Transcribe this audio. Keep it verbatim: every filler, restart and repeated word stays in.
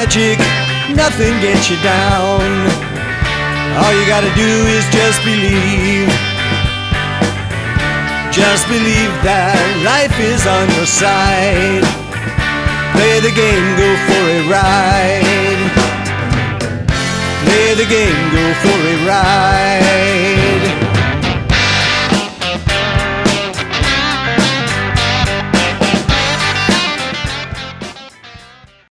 magic, nothing gets you down. All you gotta do is just believe. Just believe that life is on your side. Play the game, go for a ride. Play the game, go for a ride.